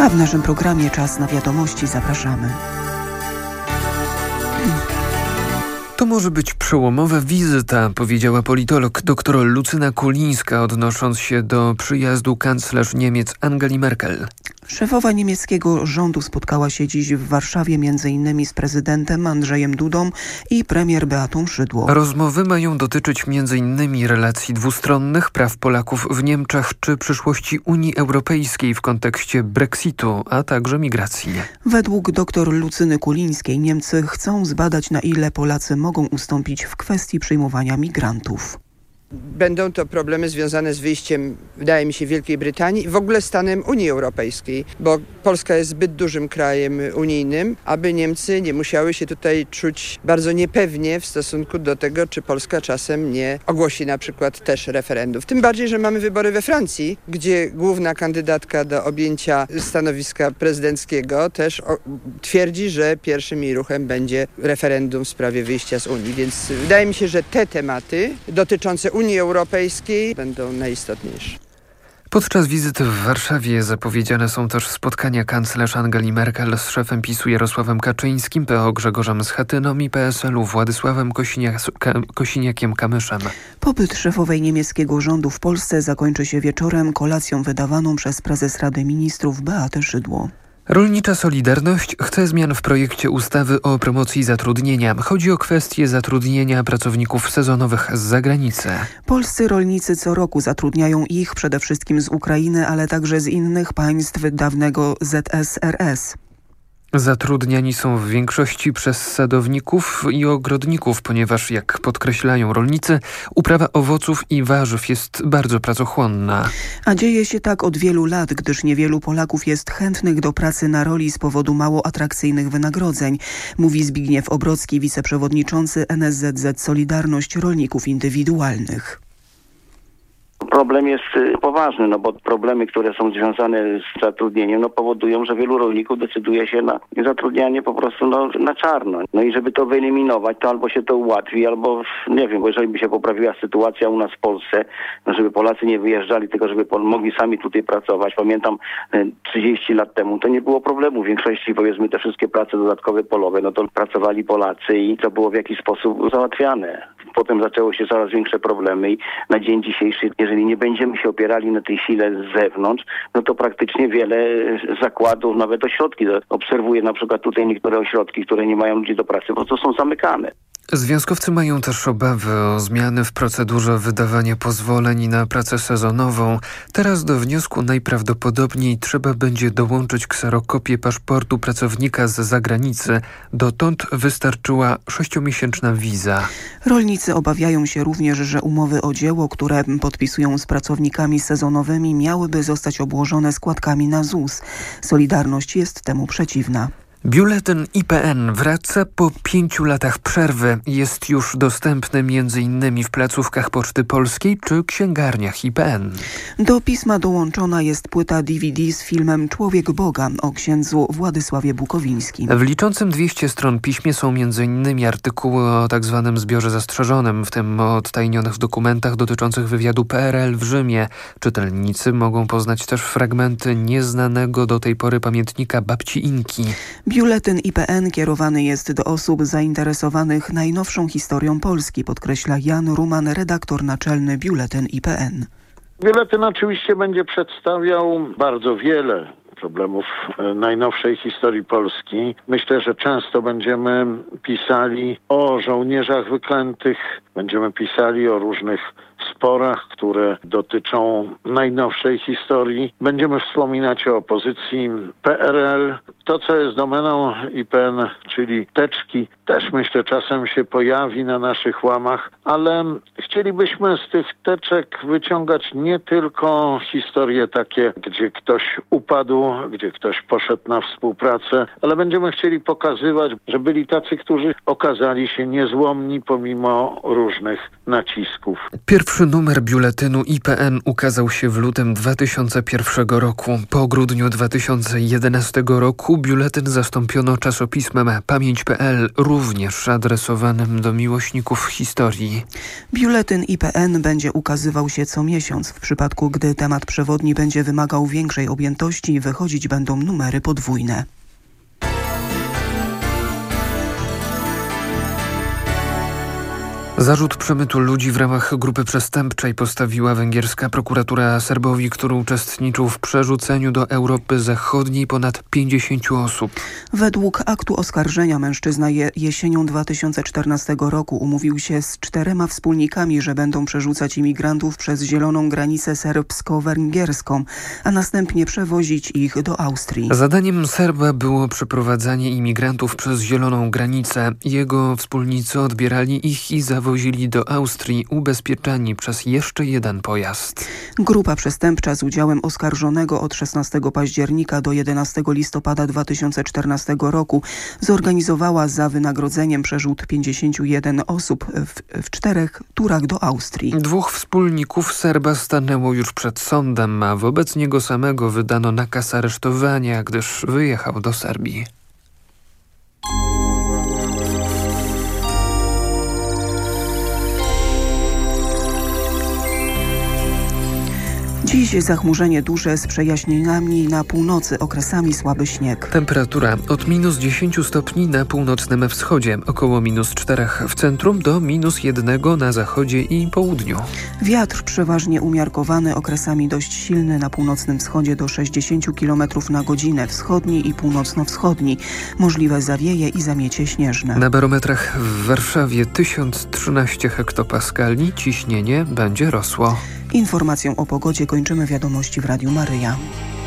A w naszym programie Czas na wiadomości zapraszamy. To może być przełomowa wizyta, powiedziała politolog dr Lucyna Kulińska, odnosząc się do przyjazdu kanclerz Niemiec Angeli Merkel. Szefowa niemieckiego rządu spotkała się dziś w Warszawie m.in. z prezydentem Andrzejem Dudą i premier Beatą Szydło. Rozmowy mają dotyczyć m.in. relacji dwustronnych, praw Polaków w Niemczech czy przyszłości Unii Europejskiej w kontekście Brexitu, a także migracji. Według dr Lucyny Kulińskiej Niemcy chcą zbadać, na ile Polacy mogą ustąpić w kwestii przyjmowania migrantów. Będą to problemy związane z wyjściem, wydaje mi się, Wielkiej Brytanii i w ogóle stanem Unii Europejskiej, bo Polska jest zbyt dużym krajem unijnym, aby Niemcy nie musiały się tutaj czuć bardzo niepewnie w stosunku do tego, czy Polska czasem nie ogłosi na przykład też referendów. Tym bardziej, że mamy wybory we Francji, gdzie główna kandydatka do objęcia stanowiska prezydenckiego też twierdzi, że pierwszym jej ruchem będzie referendum w sprawie wyjścia z Unii. Więc wydaje mi się, że te tematy dotyczące Unii Europejskiej będą najistotniejsze. Podczas wizyty w Warszawie zapowiedziane są też spotkania kanclerz Angeli Merkel z szefem PiS-u Jarosławem Kaczyńskim, PO Grzegorzem Schetyną i PSL-u Władysławem Kosiniakiem-Kamyszem. Pobyt szefowej niemieckiego rządu w Polsce zakończy się wieczorem kolacją wydawaną przez prezes Rady Ministrów Beatę Szydło. Rolnicza Solidarność chce zmian w projekcie ustawy o promocji zatrudnienia. Chodzi o kwestię zatrudnienia pracowników sezonowych z zagranicy. Polscy rolnicy co roku zatrudniają ich przede wszystkim z Ukrainy, ale także z innych państw dawnego ZSRS. Zatrudniani są w większości przez sadowników i ogrodników, ponieważ, jak podkreślają rolnicy, uprawa owoców i warzyw jest bardzo pracochłonna. A dzieje się tak od wielu lat, gdyż niewielu Polaków jest chętnych do pracy na roli z powodu mało atrakcyjnych wynagrodzeń, mówi Zbigniew Obrocki, wiceprzewodniczący NSZZ Solidarność Rolników Indywidualnych. Problem jest poważny, bo problemy, które są związane z zatrudnieniem, powodują, że wielu rolników decyduje się na zatrudnianie po prostu na czarno. I żeby to wyeliminować, to albo się to ułatwi, albo nie wiem, bo jeżeli by się poprawiła sytuacja u nas w Polsce, żeby Polacy nie wyjeżdżali, tylko żeby mogli sami tutaj pracować. Pamiętam 30 lat temu, to nie było problemu. W większości, powiedzmy, te wszystkie prace dodatkowe polowe, to pracowali Polacy i to było w jakiś sposób załatwiane. Potem zaczęły się coraz większe problemy i na dzień dzisiejszy, jeżeli nie będziemy się opierali na tej sile z zewnątrz, to praktycznie wiele zakładów, nawet ośrodki, obserwuję na przykład tutaj niektóre ośrodki, które nie mają ludzi do pracy, po prostu są zamykane. Związkowcy mają też obawy o zmiany w procedurze wydawania pozwoleń na pracę sezonową. Teraz do wniosku najprawdopodobniej trzeba będzie dołączyć kserokopię paszportu pracownika z zagranicy. Dotąd wystarczyła 6-miesięczna wiza. Rolnicy obawiają się również, że umowy o dzieło, które podpisują z pracownikami sezonowymi, miałyby zostać obłożone składkami na ZUS. Solidarność jest temu przeciwna. Biuletyn IPN wraca po 5 latach przerwy. Jest już dostępny m.in. w placówkach Poczty Polskiej czy księgarniach IPN. Do pisma dołączona jest płyta DVD z filmem Człowiek Boga o księdzu Władysławie Bukowińskim. W liczącym 200 stron piśmie są m.in. artykuły o tzw. zbiorze zastrzeżonym, w tym o odtajnionych dokumentach dotyczących wywiadu PRL w Rzymie. Czytelnicy mogą poznać też fragmenty nieznanego do tej pory pamiętnika babci Inki. Biuletyn IPN kierowany jest do osób zainteresowanych najnowszą historią Polski, podkreśla Jan Ruman, redaktor naczelny Biuletyn IPN. Biuletyn oczywiście będzie przedstawiał bardzo wiele problemów najnowszej historii Polski. Myślę, że często będziemy pisali o żołnierzach wyklętych, będziemy pisali o różnych sporach, które dotyczą najnowszej historii. Będziemy wspominać o opozycji PRL. To, co jest domeną IPN, czyli teczki, też myślę czasem się pojawi na naszych łamach, ale chcielibyśmy z tych teczek wyciągać nie tylko historie takie, gdzie ktoś upadł, gdzie ktoś poszedł na współpracę, ale będziemy chcieli pokazywać, że byli tacy, którzy okazali się niezłomni pomimo różnych nacisków. Pierwszy numer biuletynu IPN ukazał się w lutym 2001 roku. Po grudniu 2011 roku biuletyn zastąpiono czasopismem Pamięć.pl, również adresowanym do miłośników historii. Biuletyn IPN będzie ukazywał się co miesiąc. W przypadku, gdy temat przewodni będzie wymagał większej objętości, wychodzić będą numery podwójne. Zarzut przemytu ludzi w ramach grupy przestępczej postawiła węgierska prokuratura Serbowi, który uczestniczył w przerzuceniu do Europy Zachodniej ponad 50 osób. Według aktu oskarżenia mężczyzna jesienią 2014 roku umówił się z 4 wspólnikami, że będą przerzucać imigrantów przez zieloną granicę serbsko-węgierską, a następnie przewozić ich do Austrii. Zadaniem Serba było przeprowadzanie imigrantów przez zieloną granicę. Jego wspólnicy odbierali ich i zawozili do Austrii ubezpieczeni przez jeszcze jeden pojazd. Grupa przestępcza z udziałem oskarżonego od 16 października do 11 listopada 2014 roku zorganizowała za wynagrodzeniem przerzut 51 osób w 4 turach do Austrii. 2 wspólników Serba stanęło już przed sądem, a wobec niego samego wydano nakaz aresztowania, gdyż wyjechał do Serbii. Dziś zachmurzenie duże z przejaśnieniami na północy, okresami słaby śnieg. Temperatura od -10 stopni na północnym wschodzie, około -4 w centrum do -1 na zachodzie i południu. Wiatr przeważnie umiarkowany, okresami dość silny na północnym wschodzie do 60 km na godzinę, wschodni i północno-wschodni. Możliwe zawieje i zamiecie śnieżne. Na barometrach w Warszawie 1013 hektopaskali, ciśnienie będzie rosło. Informacją o pogodzie kończymy wiadomości w Radiu Maryja.